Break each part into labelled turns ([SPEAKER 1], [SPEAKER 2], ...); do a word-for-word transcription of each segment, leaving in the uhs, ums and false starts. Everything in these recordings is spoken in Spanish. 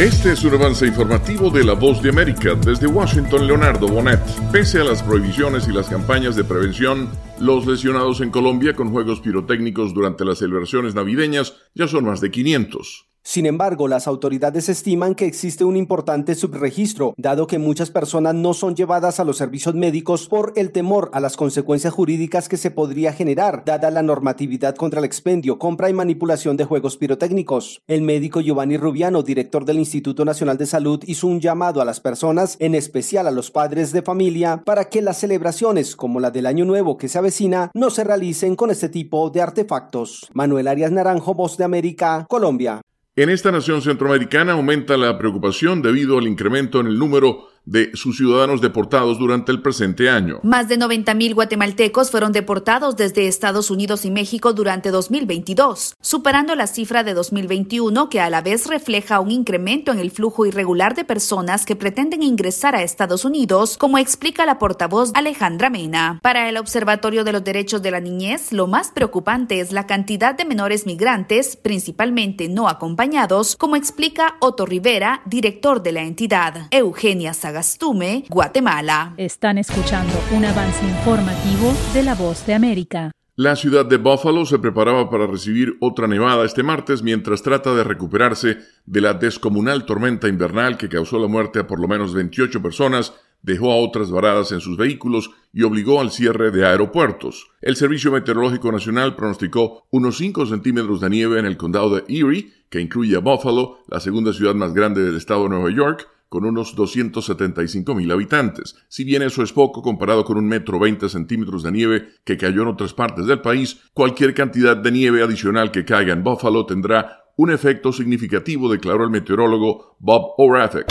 [SPEAKER 1] Este es un avance informativo de La Voz de América. Desde Washington, Leonardo Bonet. Pese a las prohibiciones y las campañas de prevención, los lesionados en Colombia con juegos pirotécnicos durante las celebraciones navideñas ya son más de quinientos.
[SPEAKER 2] Sin embargo, las autoridades estiman que existe un importante subregistro, dado que muchas personas no son llevadas a los servicios médicos por el temor a las consecuencias jurídicas que se podría generar, dada la normatividad contra el expendio, compra y manipulación de juegos pirotécnicos. El médico Giovanni Rubiano, director del Instituto Nacional de Salud, hizo un llamado a las personas, en especial a los padres de familia, para que las celebraciones, como la del Año Nuevo que se avecina, no se realicen con este tipo de artefactos. Manuel Arias Naranjo, Voz de América, Colombia.
[SPEAKER 1] En esta nación centroamericana aumenta la preocupación debido al incremento en el número de sus ciudadanos deportados durante el presente año.
[SPEAKER 3] Más de noventa mil guatemaltecos fueron deportados desde Estados Unidos y México durante dos mil veintidós, superando la cifra de dos mil veintiuno, que a la vez refleja un incremento en el flujo irregular de personas que pretenden ingresar a Estados Unidos, como explica la portavoz Alejandra Mena. Para el Observatorio de los Derechos de la Niñez, lo más preocupante es la cantidad de menores migrantes, principalmente no acompañados, como explica Otto Rivera, director de la entidad. Eugenia Sagastume, Guatemala.
[SPEAKER 4] Están escuchando un avance informativo de La Voz de América.
[SPEAKER 1] La ciudad de Buffalo se preparaba para recibir otra nevada este martes mientras trata de recuperarse de la descomunal tormenta invernal que causó la muerte a por lo menos veintiocho personas, dejó a otras varadas en sus vehículos y obligó al cierre de aeropuertos. El Servicio Meteorológico Nacional pronosticó unos cinco centímetros de nieve en el condado de Erie, que incluye a Buffalo, la segunda ciudad más grande del estado de Nueva York, con unos doscientos setenta y cinco mil habitantes. Si bien eso es poco comparado con un metro veinte centímetros de nieve que cayó en otras partes del país, cualquier cantidad de nieve adicional que caiga en Buffalo tendrá un efecto significativo, declaró el meteorólogo Bob O'Rathek.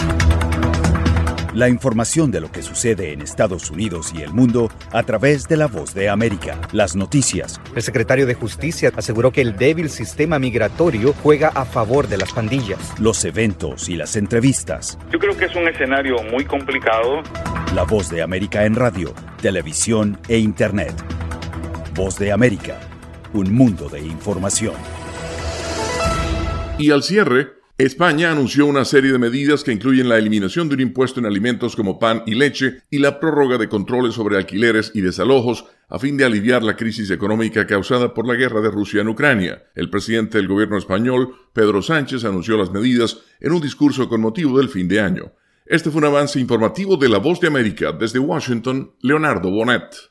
[SPEAKER 5] La información de lo que sucede en Estados Unidos y el mundo a través de La Voz de América. Las noticias.
[SPEAKER 6] El secretario de Justicia aseguró que el débil sistema migratorio juega a favor de las pandillas.
[SPEAKER 5] Los eventos y las entrevistas.
[SPEAKER 7] Yo creo que es un escenario muy complicado.
[SPEAKER 5] La Voz de América en radio, televisión e internet. Voz de América, un mundo de información.
[SPEAKER 1] Y al cierre, España anunció una serie de medidas que incluyen la eliminación de un impuesto en alimentos como pan y leche y la prórroga de controles sobre alquileres y desalojos a fin de aliviar la crisis económica causada por la guerra de Rusia en Ucrania. El presidente del gobierno español, Pedro Sánchez, anunció las medidas en un discurso con motivo del fin de año. Este fue un avance informativo de La Voz de América. Desde Washington, Leonardo Bonet.